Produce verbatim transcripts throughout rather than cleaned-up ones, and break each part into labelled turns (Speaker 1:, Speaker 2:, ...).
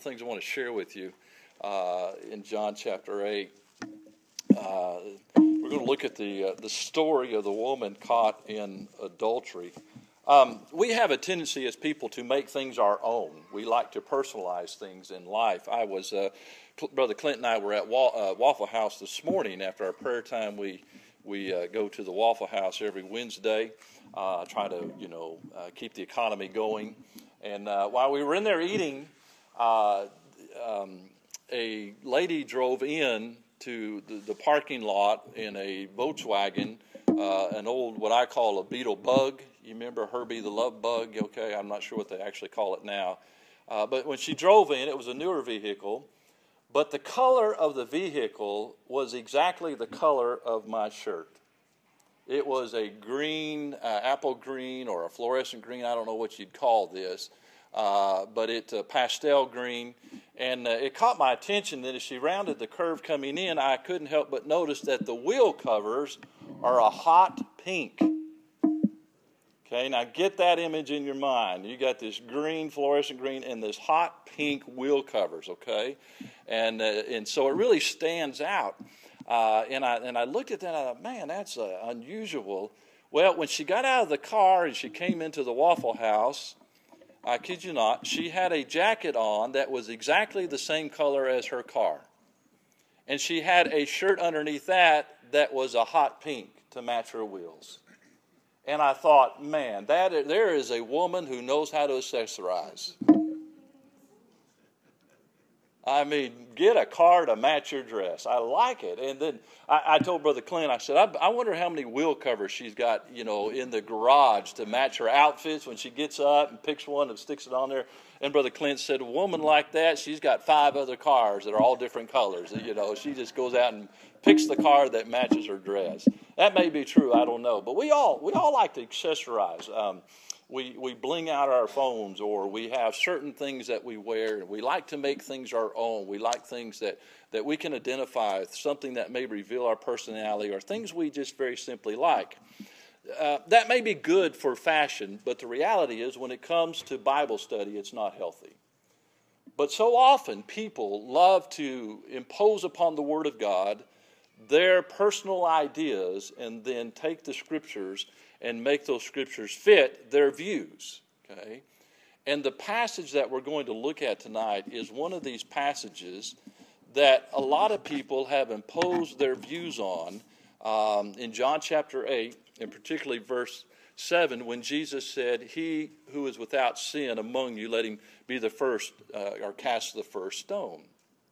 Speaker 1: Things I want to share with you uh, in John chapter eight. Uh, we're going to look at the uh, the story of the woman caught in adultery. Um, we have a tendency as people to make things our own. We like to personalize things in life. I was, uh, Brother Clint and I were at Wa- uh, Waffle House this morning after our prayer time. We we uh, go to the Waffle House every Wednesday, uh, try to you know uh, keep the economy going. And uh, while we were in there eating, Uh, um, a lady drove in to the, the parking lot in a Volkswagen, uh, an old, what I call a Beetle Bug. You remember Herbie the Love Bug? Okay, I'm not sure what they actually call it now. Uh, but when she drove in, it was a newer vehicle. But the color of the vehicle was exactly the color of my shirt. It was a green, uh, apple green, or a fluorescent green. I don't know what you'd call this. Uh, but it uh, pastel green, and uh, it caught my attention that as she rounded the curve coming in, I couldn't help but notice that the wheel covers are a hot pink. Okay, now get that image in your mind. You got this green, fluorescent green, and this hot pink wheel covers. Okay, and uh, and so it really stands out. Uh, and I and I looked at that, and I thought, man, that's uh, unusual. Well, when she got out of the car and she came into the Waffle House, I kid you not, she had a jacket on that was exactly the same color as her car. And she had a shirt underneath that that was a hot pink to match her wheels. And I thought, man, that there is a woman who knows how to accessorize. I mean, get a car to match your dress. I like it. And then I, I told Brother Clint, I said, I, I wonder how many wheel covers she's got, you know, in the garage to match her outfits when she gets up and picks one and sticks it on there. And Brother Clint said, a woman like that, she's got five other cars that are all different colors. You know, she just goes out and picks the car that matches her dress. That may be true, I don't know. But we all we all like to accessorize. Um, We we bling out our phones, or we have certain things that we wear. We like to make things our own. We like things that, that we can identify, something that may reveal our personality, or things we just very simply like. Uh, that may be good for fashion, but the reality is when it comes to Bible study, it's not healthy. But so often people love to impose upon the Word of God their personal ideas and then take the Scriptures and make those Scriptures fit their views, okay? And the passage that we're going to look at tonight is one of these passages that a lot of people have imposed their views on um, in John chapter eight, and particularly verse seven, when Jesus said, he who is without sin among you, let him be the first, uh, or cast the first stone.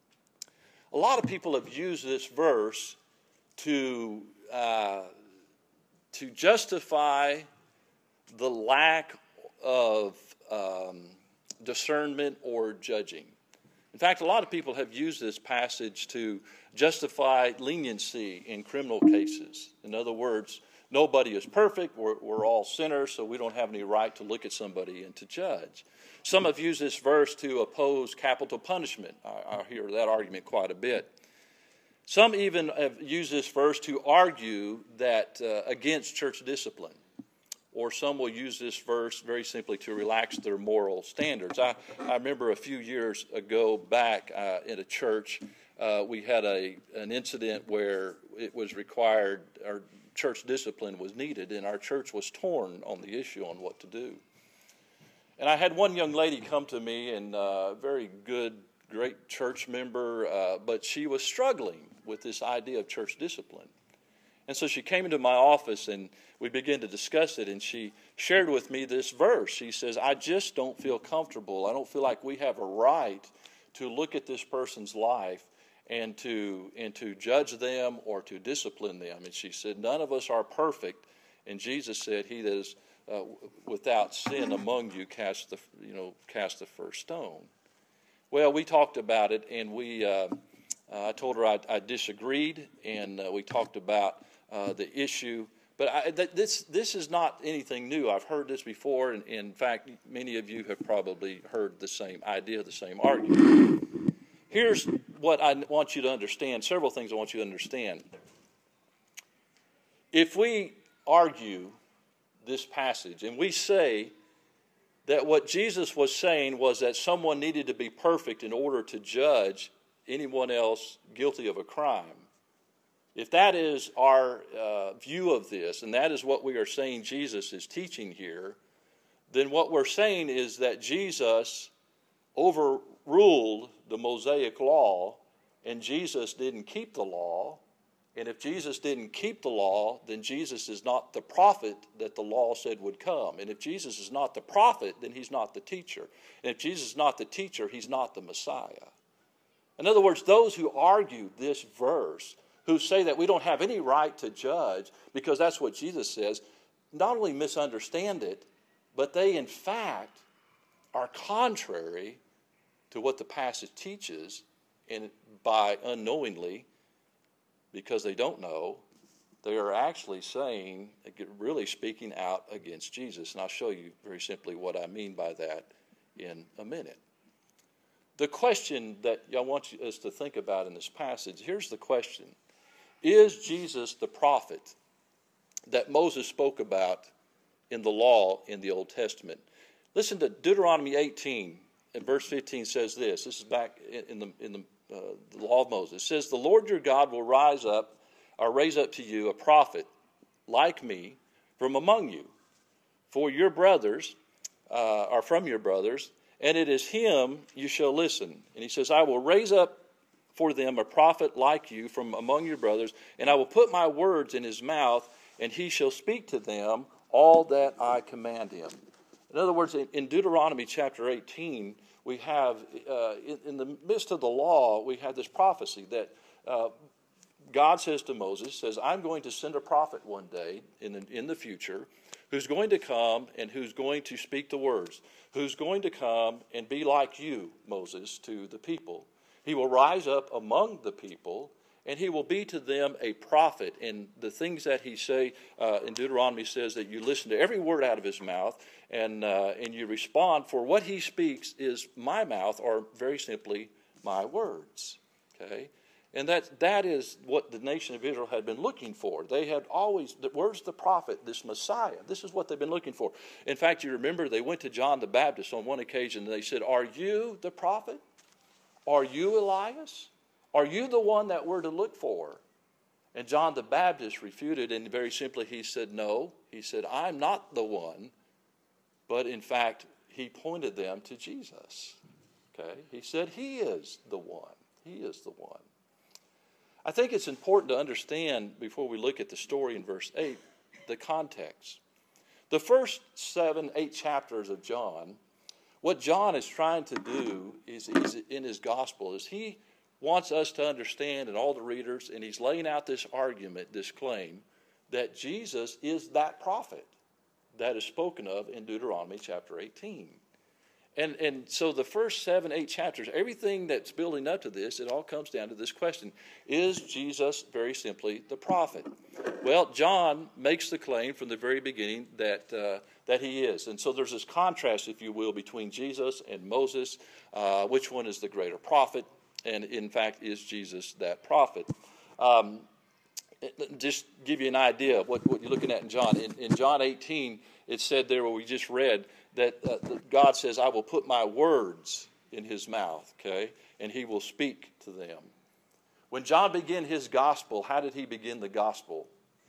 Speaker 1: A lot of people have used this verse to uh, to justify the lack of um, discernment or judging. In fact, a lot of people have used this passage to justify leniency in criminal cases. In other words, nobody is perfect, we're, we're all sinners, so we don't have any right to look at somebody and to judge. Some have used this verse to oppose capital punishment. I, I hear that argument quite a bit. Some even have used this verse to argue that uh, against church discipline. Or some will use this verse very simply to relax their moral standards. I, I remember a few years ago back uh, in a church, uh, we had a an incident where it was required, or church discipline was needed, and our church was torn on the issue on what to do. And I had one young lady come to me, and a uh, very good, great church member, uh, but she was struggling with this idea of church discipline. And so she came into my office and we began to discuss it, and she shared with me this verse. She says, I just don't feel comfortable. I don't feel like we have a right to look at this person's life and to and to judge them or to discipline them. And she said, none of us are perfect. And Jesus said, he that is uh, without sin among you cast the you know cast the first stone. Well, we talked about it, and we uh, uh, I told her I, I disagreed, and uh, we talked about uh, the issue. But I, th- this this is not anything new. I've heard this before, and in fact, many of you have probably heard the same idea, the same argument. Here's what I want you to understand, several things I want you to understand. If we argue this passage and we say that what Jesus was saying was that someone needed to be perfect in order to judge anyone else guilty of a crime. If that is our uh, view of this, and that is what we are saying Jesus is teaching here, then what we're saying is that Jesus overruled the Mosaic law, and Jesus didn't keep the law. And if Jesus didn't keep the law, then Jesus is not the prophet that the law said would come. And if Jesus is not the prophet, then he's not the teacher. And if Jesus is not the teacher, he's not the Messiah. In other words, those who argue this verse, who say that we don't have any right to judge because that's what Jesus says, not only misunderstand it, but they in fact are contrary to what the passage teaches, and by unknowingly, because they don't know, they are actually saying, really speaking out against Jesus. And I'll show you very simply what I mean by that in a minute. The question that I want us to think about in this passage, here's the question. Is Jesus the prophet that Moses spoke about in the law in the Old Testament? Listen to Deuteronomy eighteen, and verse fifteen says this. This is back in the, in the Uh, the law of Moses. It says, the Lord your God will rise up, or raise up to you a prophet like me from among you. For your brothers uh, are from your brothers, and it is him you shall listen. And he says, I will raise up for them a prophet like you from among your brothers, and I will put my words in his mouth, and he shall speak to them all that I command him. In other words, in Deuteronomy chapter eighteen, we have, uh, in, in the midst of the law, we have this prophecy that uh, God says to Moses, says, I'm going to send a prophet one day in the, in the future who's going to come and who's going to speak the words, who's going to come and be like you, Moses, to the people. He will rise up among the people, and he will be to them a prophet. And the things that he say uh, in Deuteronomy says that you listen to every word out of his mouth, and uh, and you respond, for what he speaks is my mouth, or very simply, my words. Okay? And that that is what the nation of Israel had been looking for. They had always, where's the prophet, this Messiah? This is what they've been looking for. In fact, you remember they went to John the Baptist on one occasion, and they said, are you the prophet? Are you Elias? Are you the one that we're to look for? And John the Baptist refuted, and very simply he said, no. He said, I'm not the one. But in fact, he pointed them to Jesus. Okay? He said, he is the one. He is the one. I think it's important to understand, before we look at the story in verse eight, the context. The first seven, eight chapters of John, what John is trying to do is, is in his gospel is he wants us to understand, and all the readers, and he's laying out this argument, this claim, that Jesus is that prophet that is spoken of in Deuteronomy chapter eighteen. And and so the first seven, eight chapters, everything that's building up to this, it all comes down to this question. Is Jesus, very simply, the prophet? Well, John makes the claim from the very beginning that uh, that he is. And so there's this contrast, if you will, between Jesus and Moses. Uh, which one is the greater prophet? And in fact, is Jesus that prophet? Um, just give you an idea of what, what you're looking at in John. In, in John eighteen, it said there where we just read that, uh, that God says, I will put my words in his mouth, okay, and he will speak to them. When John began his gospel, how did he begin the gospel?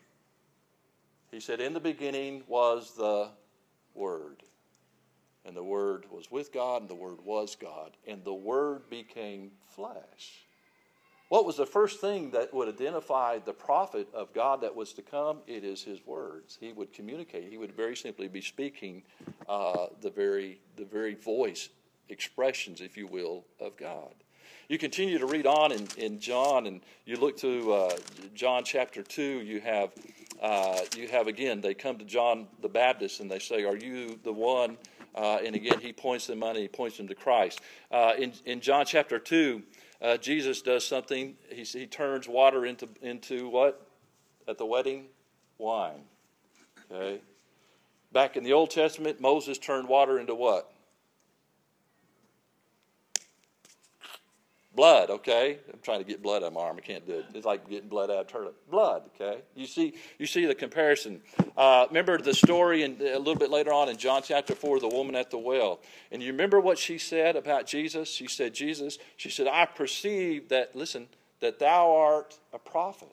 Speaker 1: He said, in the beginning was the Word. And the Word was with God, and the Word was God. And the Word became flesh. What was the first thing that would identify the prophet of God that was to come? It is his words. He would communicate. He would very simply be speaking uh, the very the very voice, expressions, if you will, of God. You continue to read on in, in John, and you look to uh, John chapter two. You have uh, you have again. They come to John the Baptist and they say, "Are you the one?" Uh, and again, he points them on and he points them to Christ. Uh, in in John chapter two. Uh, Jesus does something. He, he turns water into into what? At the wedding? Wine. Okay. Back in the Old Testament, Moses turned water into what? Blood, okay? I'm trying to get blood out of my arm. I can't do it. It's like getting blood out of a turtle. Blood, okay? You see you see the comparison. Uh, remember the story in, a little bit later on in John chapter four, the woman at the well. And you remember what she said about Jesus? She said, Jesus, she said, I perceive that, listen, that thou art a prophet.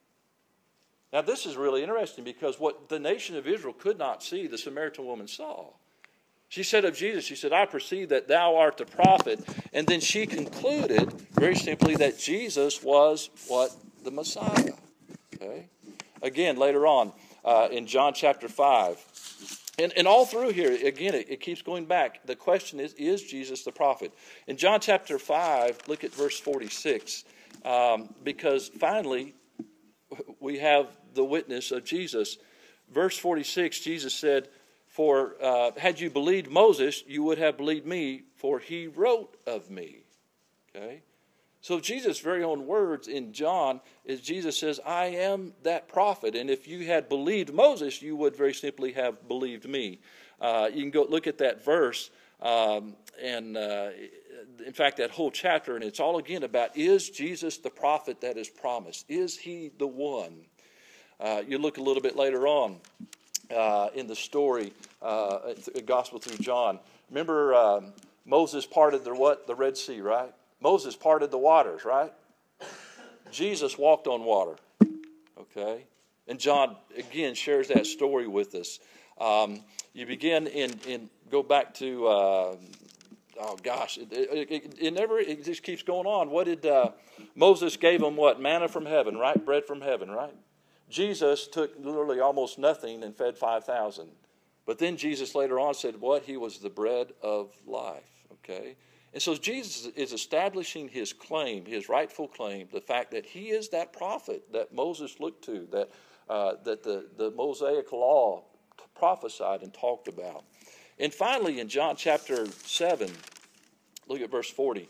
Speaker 1: Now this is really interesting because what the nation of Israel could not see, the Samaritan woman saw. She said of Jesus, she said, I perceive that thou art the prophet. And then she concluded, very simply, that Jesus was what? The Messiah. Okay. Again, later on, uh, in John chapter five. And, and all through here, again, it, it keeps going back. The question is, is Jesus the prophet? In John chapter five, look at verse forty-six. Um, because finally, we have the witness of Jesus. Verse forty-six, Jesus said, For uh, had you believed Moses, you would have believed me, for he wrote of me. Okay? So Jesus' very own words in John is Jesus says, I am that prophet. And if you had believed Moses, you would very simply have believed me. Uh, you can go look at that verse. Um, and uh, in fact, that whole chapter, and it's all again about, is Jesus the prophet that is promised? Is he the one? Uh, you look a little bit later on. Uh, in the story, uh, the gospel through John. Remember, um, Moses parted the what? The Red Sea, right? Moses parted the waters, right? Jesus walked on water, okay? And John, again, shares that story with us. Um, you begin in, in go back to, uh, oh gosh, it, it, it, it never, it just keeps going on. What did, uh, Moses gave them what? Manna from heaven, right? Bread from heaven, right? Jesus took literally almost nothing and fed five thousand. But then Jesus later on said, what? He was the bread of life, okay? And so Jesus is establishing his claim, his rightful claim, the fact that he is that prophet that Moses looked to, that uh, that the, the Mosaic law prophesied and talked about. And finally, in John chapter seven, look at verse forty.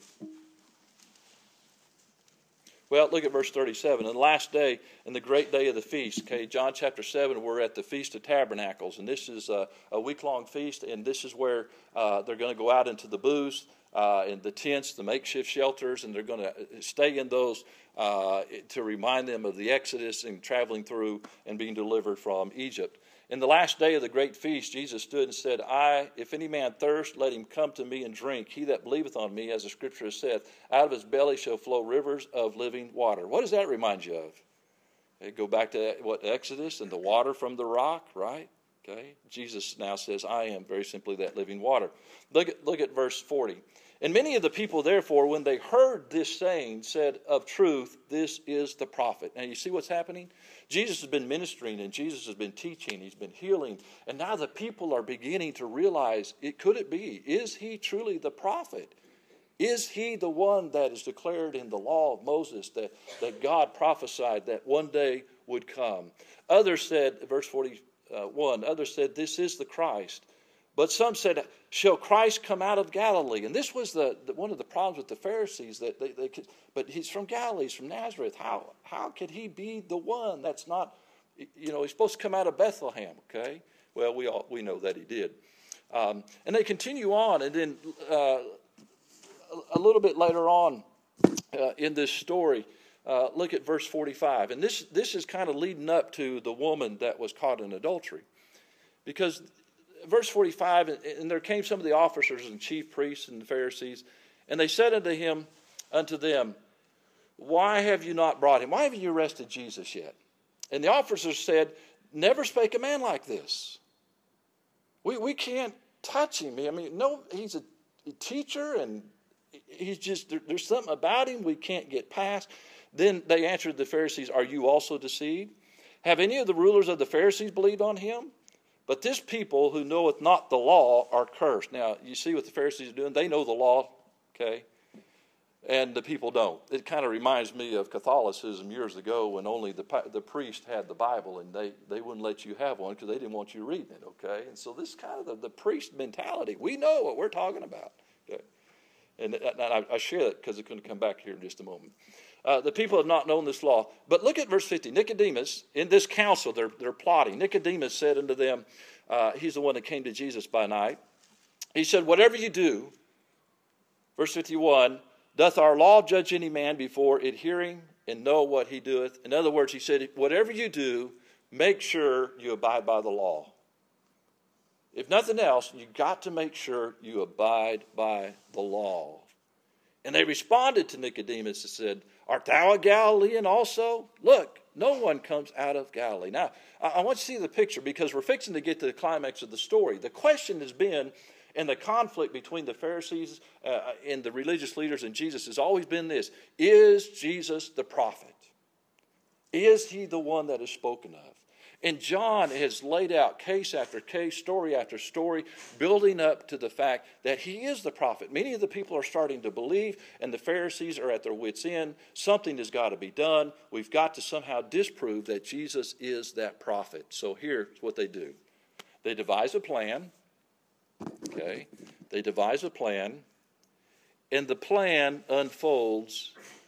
Speaker 1: Well, look at verse thirty-seven. In the last day, in the great day of the feast, okay, John chapter seven, we're at the Feast of Tabernacles, and this is a, a week-long feast, and this is where uh, they're going to go out into the booths, uh, in the tents, the makeshift shelters, and they're going to stay in those uh, to remind them of the Exodus and traveling through and being delivered from Egypt. In the last day of the great feast, Jesus stood and said, I, if any man thirst, let him come to me and drink. He that believeth on me, as the scripture has said, out of his belly shall flow rivers of living water. What does that remind you of? Okay, go back to what, Exodus and the water from the rock, right? Okay. Jesus now says, I am very simply that living water. Look at, look at verse forty. And many of the people, therefore, when they heard this saying, said, of truth, this is the prophet. Now, you see what's happening? Jesus has been ministering and Jesus has been teaching. He's been healing. And now the people are beginning to realize, it could it be? Is he truly the prophet? Is he the one that is declared in the law of Moses that, that God prophesied that one day would come? Others said, verse forty-one, others said, this is the Christ. But some said, shall Christ come out of Galilee? And this was the, the one of the problems with the Pharisees. That they, they could, but he's from Galilee, he's from Nazareth. How how could he be the one that's not, you know, he's supposed to come out of Bethlehem, okay? Well, we all we know that he did. Um, and they continue on, and then uh, a little bit later on uh, in this story, uh, look at verse forty-five. And this, this is kind of leading up to the woman that was caught in adultery. Because verse forty-five, and there came some of the officers and chief priests and the Pharisees, and they said unto him, unto them, why have you not brought him? Why haven't you arrested Jesus yet? And the officers said, never spake a man like this. We we can't touch him. I mean, no, he's a, a teacher, and he's just, there, there's something about him we can't get past. Then they answered the Pharisees, are you also deceived? Have any of the rulers of the Pharisees believed on him? But this people who knoweth not the law are cursed. Now, you see what the Pharisees are doing? They know the law, okay? And the people don't. It kind of reminds me of Catholicism years ago when only the the priest had the Bible, and they, they wouldn't let you have one because they didn't want you reading it, okay? And so this is kind of the, the priest mentality. We know what we're talking about, okay? And, and I, I share that because it's going to come back here in just a moment. Uh, the people have not known this law. But look at verse fifty. Nicodemus, in this council, they're, they're plotting. Nicodemus said unto them, uh, he's the one that came to Jesus by night. He said, whatever you do, verse fifty-one, Doth our law judge any man before it hearing and know what he doeth? In other words, he said, whatever you do, make sure you abide by the law. If nothing else, you got to make sure you abide by the law. And they responded to Nicodemus and said, art thou a Galilean also? Look, no one comes out of Galilee. Now, I want you to see the picture because we're fixing to get to the climax of the story. The question has been, and the conflict between the Pharisees uh, and the religious leaders and Jesus has always been this. Is Jesus the prophet? Is he the one that is spoken of? And John has laid out case after case, story after story, building up to the fact that he is the prophet. Many of the people are starting to believe, and the Pharisees are at their wits' end. Something has got to be done. We've got to somehow disprove that Jesus is that prophet. So here's what they do. They devise a plan. Okay, they devise a plan, and the plan unfolds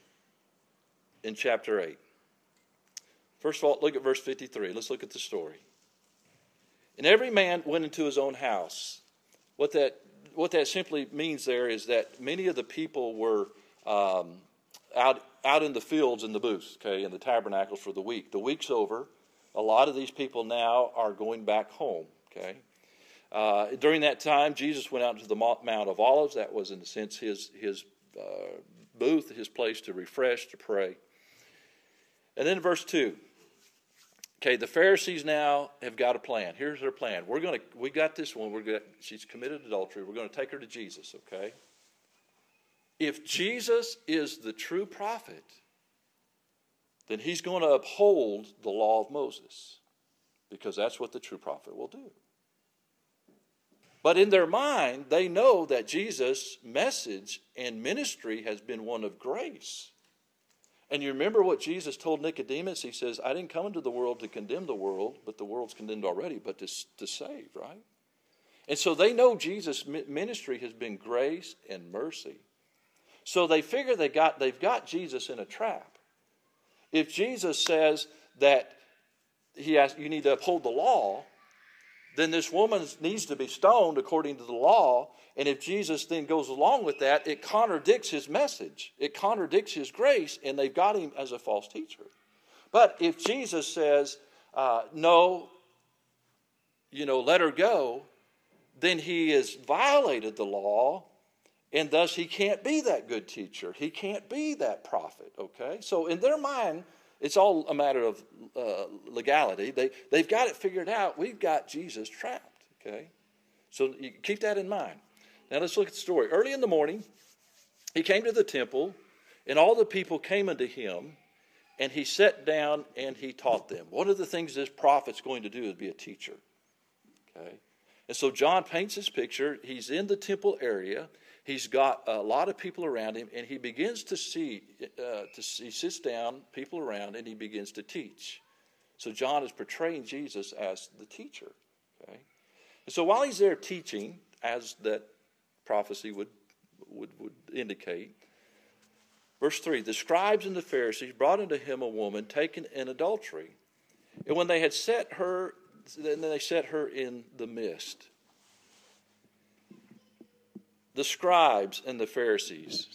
Speaker 1: in chapter eight. First of all, look at verse fifty-three. Let's look at the story. And every man went into his own house. What that what that simply means there is that many of the people were um, out out in the fields in the booths, okay, in the tabernacles for the week. The week's over. A lot of these people now are going back home, okay. Uh, during that time, Jesus went out to the Mount of Olives. That was, in a sense, his his uh, booth, his place to refresh, to pray. And then verse two. Okay, the Pharisees now have got a plan. Here's their plan. We're going to, we got this one. We're going to, she's committed adultery. We're going to take her to Jesus, okay? If Jesus is the true prophet, then he's going to uphold the law of Moses because that's what the true prophet will do. But in their mind, they know that Jesus' message and ministry has been one of grace. And you remember what Jesus told Nicodemus? He says, I didn't come into the world to condemn the world, but the world's condemned already, but to, to save, right? And so they know Jesus' ministry has been grace and mercy. So they figure they got, they've got Jesus in a trap. If Jesus says that he has, you need to uphold the law, then this woman needs to be stoned according to the law. And if Jesus then goes along with that, it contradicts his message. It contradicts his grace, and they've got him as a false teacher. But if Jesus says, uh, no, you know, let her go, then he has violated the law, and thus he can't be that good teacher. He can't be that prophet, okay? So in their mind, it's all a matter of uh, legality. They, they've got it figured out. We've got Jesus trapped, okay? So you keep that in mind. Now let's look at the story. Early in the morning, he came to the temple, and all the people came unto him, and he sat down and he taught them. One of the things this prophet's going to do is be a teacher, okay? And so John paints this picture. He's in the temple area. He's got a lot of people around him, and he begins to see, uh, to see, he sits down, people around, and he begins to teach. So John is portraying Jesus as the teacher. Okay? And so while he's there teaching, as that prophecy would, would, would indicate, verse three, the scribes and the Pharisees brought unto him a woman taken in adultery. And when they had set her, then they set her in the midst. The scribes and the Pharisees.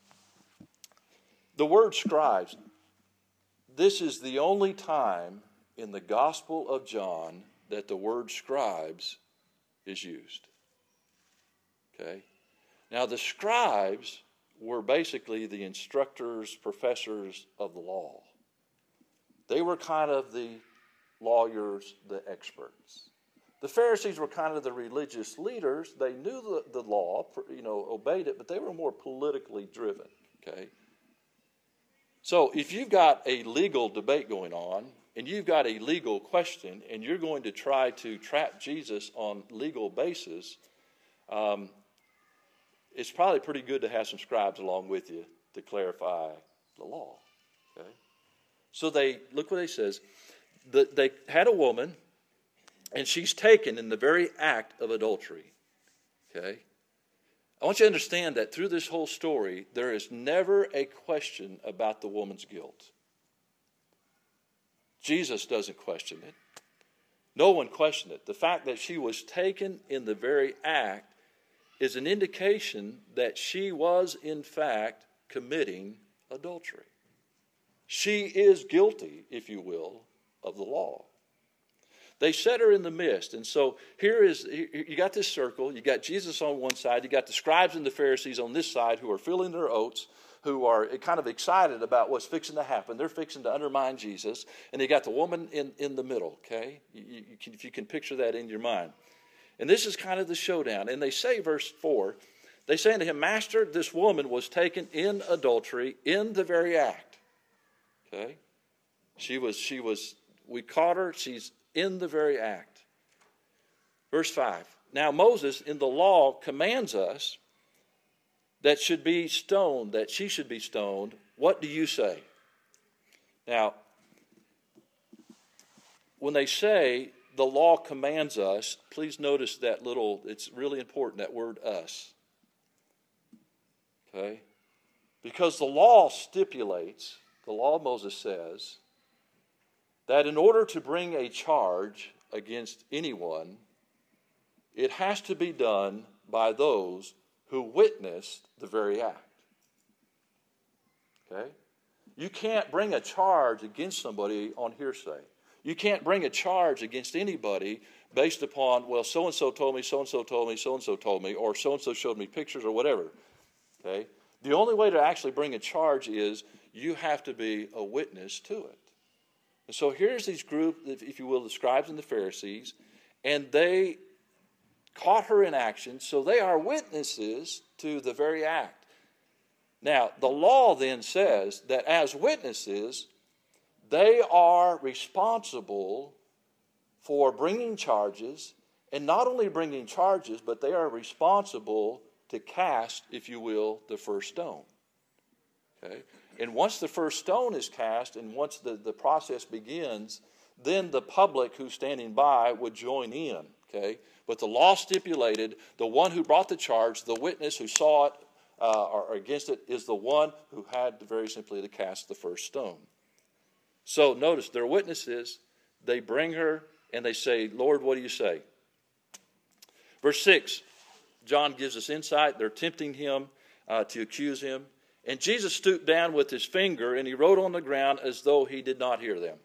Speaker 1: The word scribes, this is the only time in the Gospel of John that the word scribes is used. Okay? Now the scribes were basically the instructors, professors of the law. They were kind of the lawyers, the experts. The Pharisees were kind of the religious leaders. They knew the, the law, you know, obeyed it, but they were more politically driven, okay? So if you've got a legal debate going on, and you've got a legal question, and you're going to try to trap Jesus on legal basis, um, it's probably pretty good to have some scribes along with you to clarify the law, okay? So they, look what he says, the, they had a woman, and she's taken in the very act of adultery. Okay? I want you to understand that through this whole story, there is never a question about the woman's guilt. Jesus doesn't question it. No one questioned it. The fact that she was taken in the very act is an indication that she was, in fact, committing adultery. She is guilty, if you will, of the law. They set her in the midst. And so here is, you got this circle. You got Jesus on one side. You got the scribes and the Pharisees on this side who are filling their oats, who are kind of excited about what's fixing to happen. They're fixing to undermine Jesus. And you got the woman in, in the middle, okay? You, you can, if you can picture that in your mind. And this is kind of the showdown. And they say, verse four, they say unto him, Master, this woman was taken in adultery in the very act. Okay? She was, she was, we caught her, she's in the very act. Verse five. Now Moses in the law commands us that should be stoned, that she should be stoned. What do you say? Now, when they say the law commands us, please notice that little, it's really important, that word us. Okay? Because the law stipulates, the law of Moses says, that in order to bring a charge against anyone, it has to be done by those who witnessed the very act. Okay? You can't bring a charge against somebody on hearsay. You can't bring a charge against anybody based upon, well, so-and-so told me, so-and-so told me, so-and-so told me, or so-and-so showed me pictures or whatever. Okay? The only way to actually bring a charge is you have to be a witness to it. And so here's these group, if you will, the scribes and the Pharisees, and they caught her in action, so they are witnesses to the very act. Now, the law then says that as witnesses, they are responsible for bringing charges, and not only bringing charges, but they are responsible to cast, if you will, the first stone. Okay? And once the first stone is cast, and once the, the process begins, then the public who's standing by would join in. Okay? But the law stipulated the one who brought the charge, the witness who saw it uh, or against it, is the one who had to very simply to cast the first stone. So notice, they're witnesses. They bring her and they say, Lord, what do you say? Verse six, John gives us insight. They're tempting him uh, to accuse him. And Jesus stooped down with his finger and he wrote on the ground as though he did not hear them.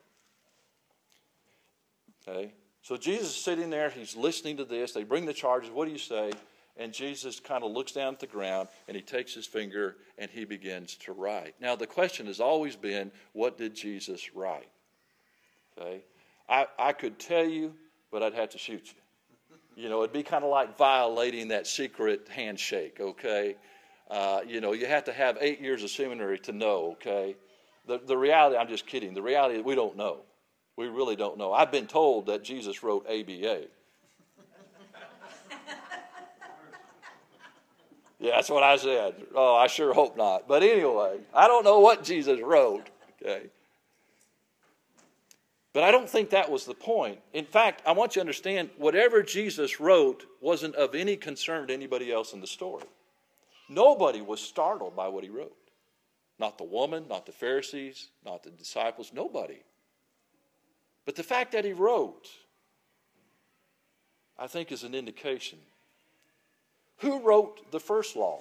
Speaker 1: Okay? So Jesus is sitting there. He's listening to this. They bring the charges. What do you say? And Jesus kind of looks down at the ground and he takes his finger and he begins to write. Now the question has always been, what did Jesus write? Okay? I, I could tell you, but I'd have to shoot you. You know, it'd be kind of like violating that secret handshake, okay? Uh, you know, you have to have eight years of seminary to know, okay? The, the reality, I'm just kidding. The reality is we don't know. We really don't know. I've been told that Jesus wrote A B A. Yeah, that's what I said. Oh, I sure hope not. But anyway, I don't know what Jesus wrote, okay? But I don't think that was the point. In fact, I want you to understand, whatever Jesus wrote wasn't of any concern to anybody else in the story. Nobody was startled by what he wrote. Not the woman, not the Pharisees, not the disciples, nobody. But the fact that he wrote, I think, is an indication. Who wrote the first law?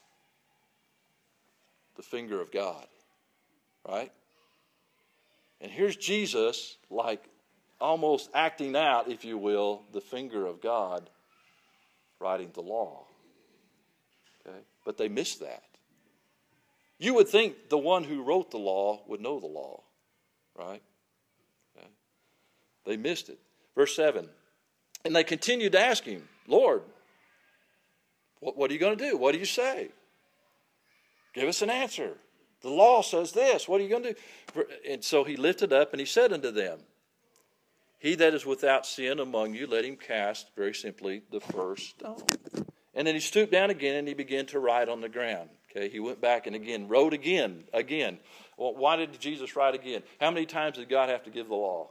Speaker 1: The finger of God, right? And here's Jesus, like almost acting out, if you will, the finger of God, writing the law. Okay? But they missed that. You would think the one who wrote the law would know the law, right? Okay? They missed it. Verse seven. And they continued to ask him, Lord, what, what are you going to do? What do you say? Give us an answer. The law says this. What are you going to do? And so he lifted up and he said unto them, he that is without sin among you, let him cast, very simply, the first stone. And then he stooped down again and he began to write on the ground. Okay, he went back and again wrote again, again. Well, why did Jesus write again? How many times did God have to give the law?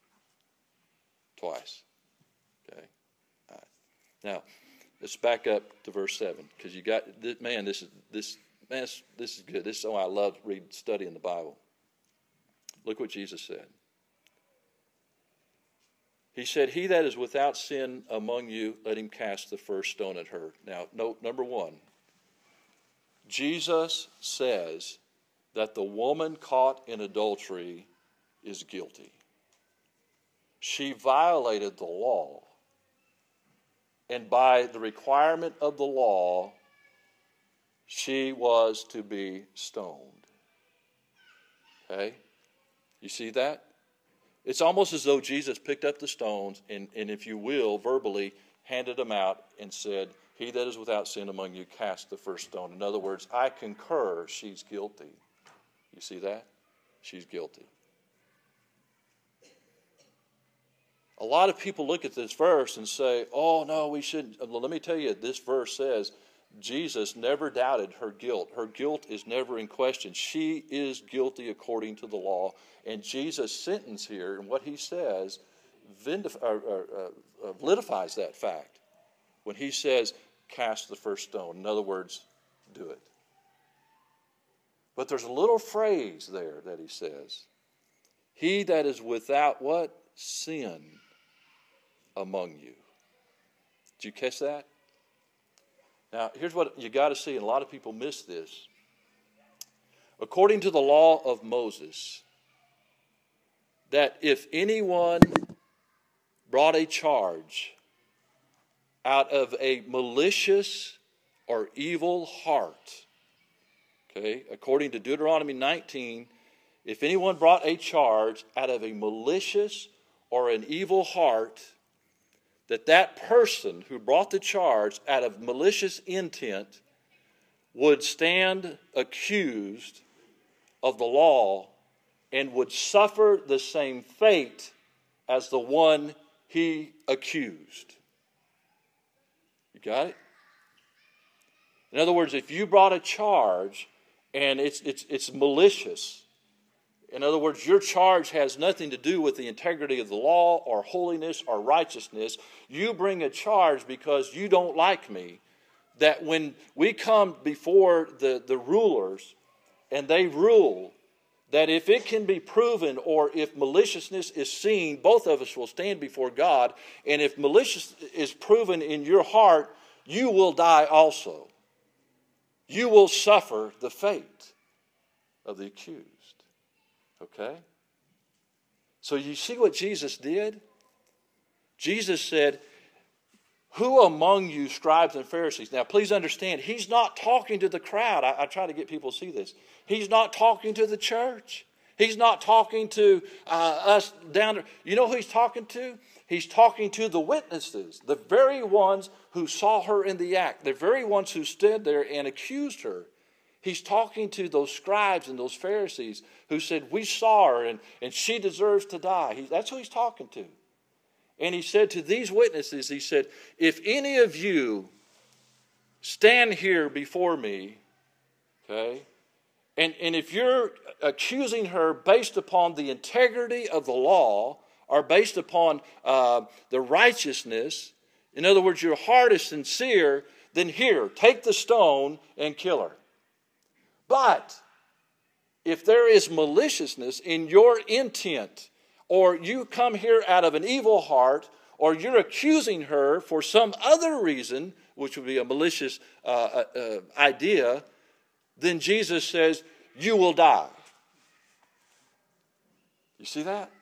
Speaker 1: Twice. Okay. All right. Now, let's back up to verse seven, because you got, man, this is this. Man, this, this is good. This is why I love reading, studying the Bible. Look what Jesus said. He said, he that is without sin among you, let him cast the first stone at her. Now, note number one. Jesus says that the woman caught in adultery is guilty. She violated the law. And by the requirement of the law, she was to be stoned. Okay? You see that? It's almost as though Jesus picked up the stones and, and if you will, verbally handed them out and said, he that is without sin among you cast the first stone. In other words, I concur she's guilty. You see that? She's guilty. A lot of people look at this verse and say, oh, no, we shouldn't. Well, let me tell you, this verse says Jesus never doubted her guilt. Her guilt is never in question. She is guilty according to the law. And Jesus' sentence here and what he says vindif- or, or, uh, validifies that fact when he says, cast the first stone. In other words, do it. But there's a little phrase there that he says. He that is without what? Sin among you. Did you catch that? Now, here's what you got to see, and a lot of people miss this. According to the law of Moses, that if anyone brought a charge out of a malicious or evil heart, okay, according to Deuteronomy nineteen, if anyone brought a charge out of a malicious or an evil heart, that that person who brought the charge out of malicious intent would stand accused of the law and would suffer the same fate as the one he accused. You got it? In other words, if you brought a charge and it's it's it's malicious, in other words, your charge has nothing to do with the integrity of the law or holiness or righteousness. You bring a charge because you don't like me. That when we come before the, the rulers and they rule, that if it can be proven or if maliciousness is seen, both of us will stand before God. And if malicious is proven in your heart, you will die also. You will suffer the fate of the accused. Okay? So you see what Jesus did? Jesus said, who among you scribes and Pharisees? Now please understand, he's not talking to the crowd. I, I try to get people to see this. He's not talking to the church. He's not talking to uh, us down there. You know who he's talking to? He's talking to the witnesses, the very ones who saw her in the act, the very ones who stood there and accused her. He's talking to those scribes and those Pharisees who said, we saw her and, and she deserves to die. He, that's who he's talking to. And he said to these witnesses, he said, if any of you stand here before me, okay, and, and if you're accusing her based upon the integrity of the law or based upon uh, the righteousness, in other words, your heart is sincere, then here, take the stone and kill her. But if there is maliciousness in your intent, or you come here out of an evil heart, or you're accusing her for some other reason, which would be a malicious uh, uh, idea, then Jesus says, you will die. You see that?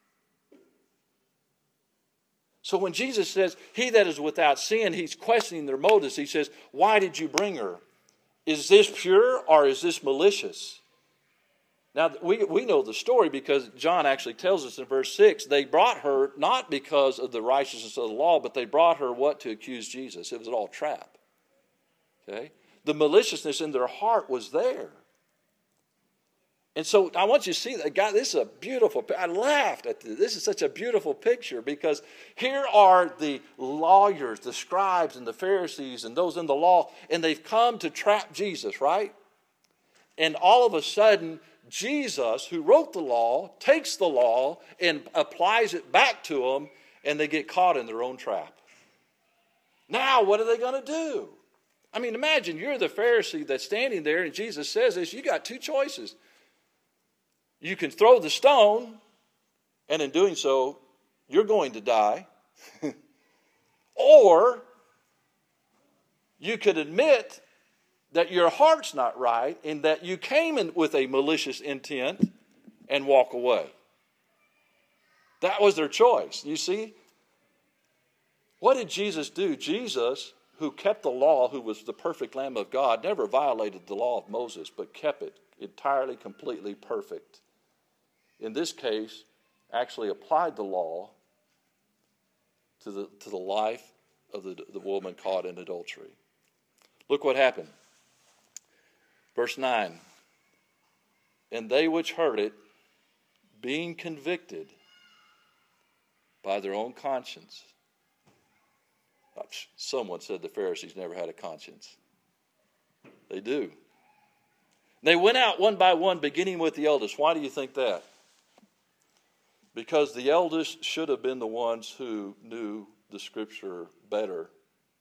Speaker 1: So when Jesus says, he that is without sin, he's questioning their motives. He says, why did you bring her? Is this pure or is this malicious? Now, we, we know the story because John actually tells us in verse six, they brought her not because of the righteousness of the law, but they brought her what? To accuse Jesus. It was all a trap. Okay? The maliciousness in their heart was there. And so I want you to see that. God, this is a beautiful, I laughed at this. This is such a beautiful picture because here are the lawyers, the scribes and the Pharisees and those in the law, and they've come to trap Jesus, right? And all of a sudden, Jesus, who wrote the law, takes the law and applies it back to them, and they get caught in their own trap. Now, what are they going to do? I mean, imagine you're the Pharisee that's standing there, and Jesus says this, you got two choices. You can throw the stone, and in doing so, you're going to die. Or you could admit that your heart's not right, and that you came in with a malicious intent, and walk away. That was their choice. You see? What did Jesus do? Jesus, who kept the law, who was the perfect Lamb of God, never violated the law of Moses, but kept it entirely, completely perfect. In this case, actually applied the law to the, to the life of the, the woman caught in adultery. Look what happened. Verse nine. And they which heard it, being convicted by their own conscience. Someone said the Pharisees never had a conscience. They do. They went out one by one, beginning with the eldest. Why do you think that? Because the eldest should have been the ones who knew the Scripture better.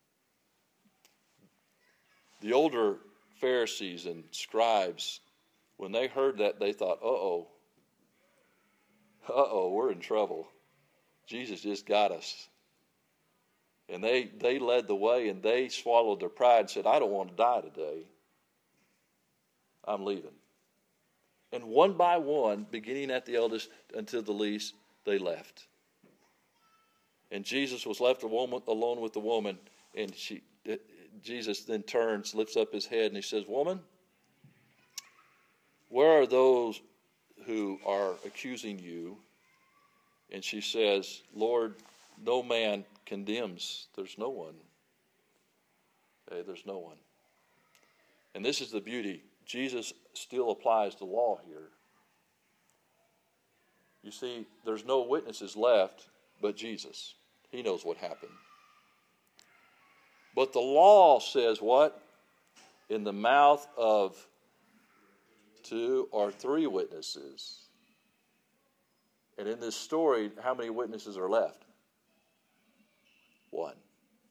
Speaker 1: The older Pharisees and scribes, when they heard that, they thought, uh-oh, uh-oh, we're in trouble. Jesus just got us. And they, they led the way, and they swallowed their pride and said, I don't want to die today. I'm leaving. And one by one, beginning at the eldest until the least, they left. And Jesus was left alone with the woman, and she, Jesus then turns, lifts up his head, and he says, Woman, where are those who are accusing you? And she says, Lord, no man condemns. There's no one. Okay, there's no one. And this is the beauty. Jesus still applies the law here. You see, there's no witnesses left but Jesus. He knows what happened. But the law says what? In the mouth of two or three witnesses. And in this story, how many witnesses are left? One.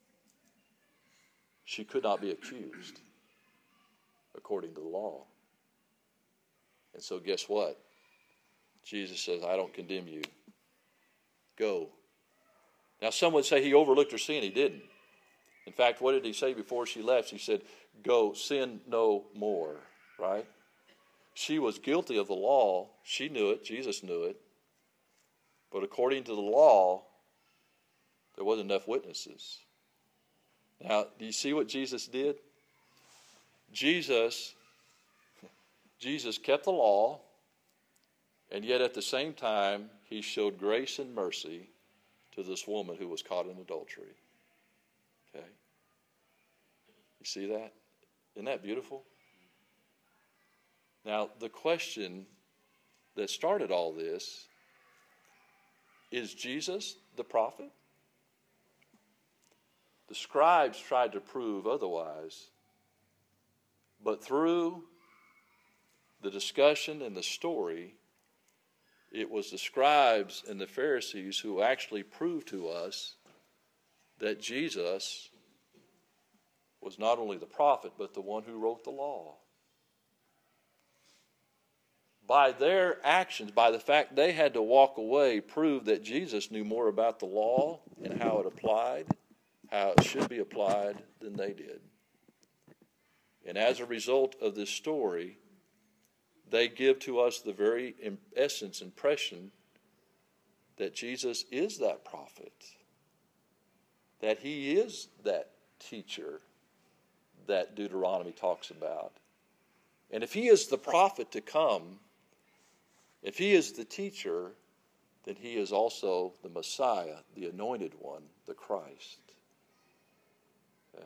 Speaker 1: She could not be accused according to the law. And so guess what? Jesus says, I don't condemn you. Go. Now some would say he overlooked her sin. He didn't. In fact, what did he say before she left? He said, go, sin no more. Right? She was guilty of the law. She knew it. Jesus knew it. But according to the law, there wasn't enough witnesses. Now, do you see what Jesus did? Jesus, Jesus kept the law, and yet at the same time, he showed grace and mercy to this woman who was caught in adultery. Okay? You see that? Isn't that beautiful? Now, the question that started all this, is Jesus the prophet? The scribes tried to prove otherwise, but through the discussion and the story, it was the scribes and the Pharisees who actually proved to us that Jesus was not only the prophet, but the one who wrote the law. By their actions, by the fact they had to walk away, proved that Jesus knew more about the law and how it applied, how it should be applied, than they did. And as a result of this story, they give to us the very essence, impression that Jesus is that prophet, that he is that teacher that Deuteronomy talks about. And if he is the prophet to come, if he is the teacher, then he is also the Messiah, the anointed one, the Christ. Okay.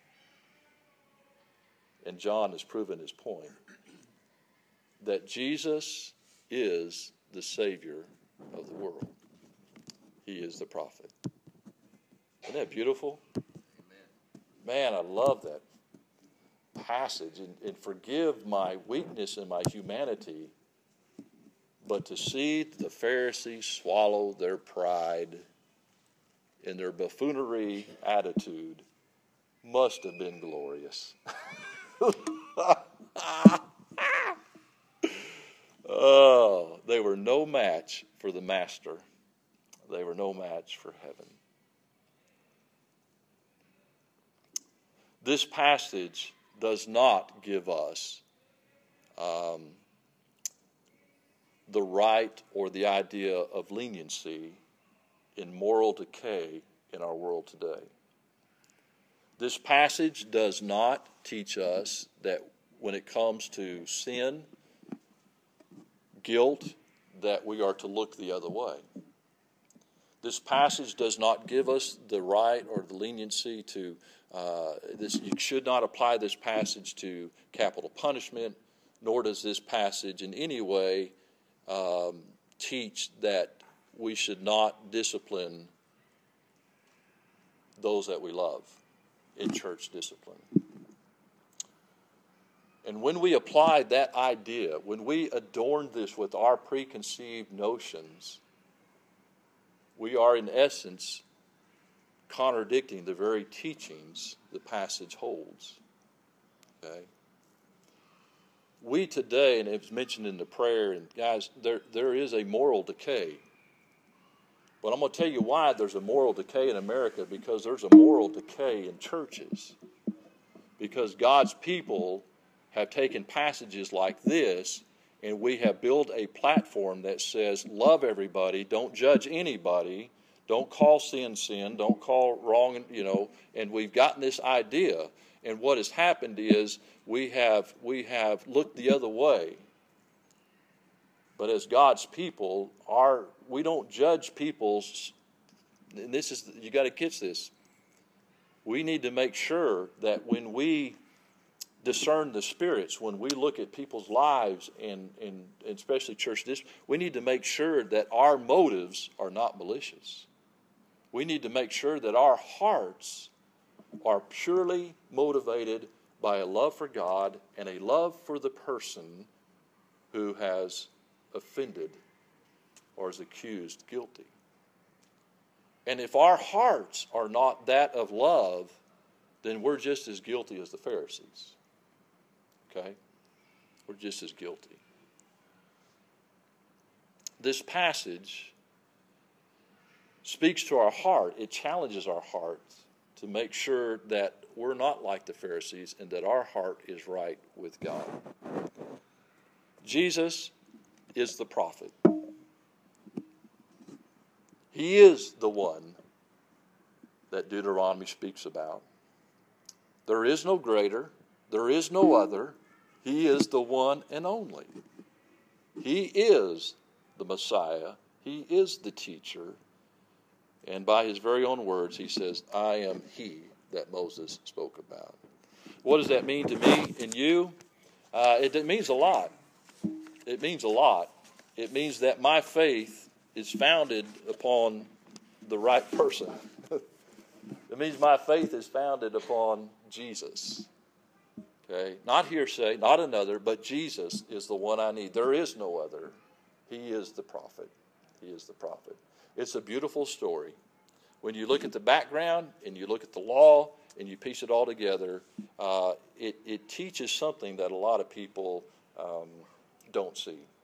Speaker 1: And John has proven his point, that Jesus is the Savior of the world. He is the prophet. Isn't that beautiful? Man, I love that passage. And, and forgive my weakness and my humanity, but to see the Pharisees swallow their pride and their buffoonery attitude must have been glorious. Oh, they were no match for the Master. They were no match for heaven. This passage does not give us um, the right or the idea of leniency in moral decay in our world today. This passage does not teach us that when it comes to sin, guilt, that we are to look the other way. This passage does not give us the right or the leniency to, uh, this. You should not apply this passage to capital punishment, nor does this passage in any way um, teach that we should not discipline those that we love in church discipline. And when we apply that idea, when we adorn this with our preconceived notions, we are in essence contradicting the very teachings the passage holds. Okay? We today, and it was mentioned in the prayer, and guys, there there is a moral decay. But I'm going to tell you why there's a moral decay in America, because there's a moral decay in churches. Because God's people have taken passages like this, and we have built a platform that says, love everybody, don't judge anybody, don't call sin sin, don't call wrong, you know, and we've gotten this idea. And what has happened is we have we have looked the other way. But as God's people, our we don't judge people's, and this is, you got to catch this. We need to make sure that when we discern the spirits, when we look at people's lives, and, and, and especially church discipline, we need to make sure that our motives are not malicious. We need to make sure that our hearts are purely motivated by a love for God and a love for the person who has offended or is accused guilty. And if our hearts are not that of love, then we're just as guilty as the Pharisees. Okay? We're just as guilty. This passage speaks to our heart. It challenges our hearts to make sure that we're not like the Pharisees and that our heart is right with God. Jesus is the prophet. He is the one that Deuteronomy speaks about. There is no greater. There is no other. He is the one and only. He is the Messiah. He is the teacher. And by his very own words, he says, I am he that Moses spoke about. What does that mean to me and you? Uh, it, it means a lot. It means a lot. It means that my faith is founded upon the right person. It means my faith is founded upon Jesus. Okay? Not hearsay, not another, but Jesus is the one I need. There is no other. He is the prophet. He is the prophet. It's a beautiful story. When you look at the background and you look at the law and you piece it all together, uh, it, it teaches something that a lot of people um, don't see.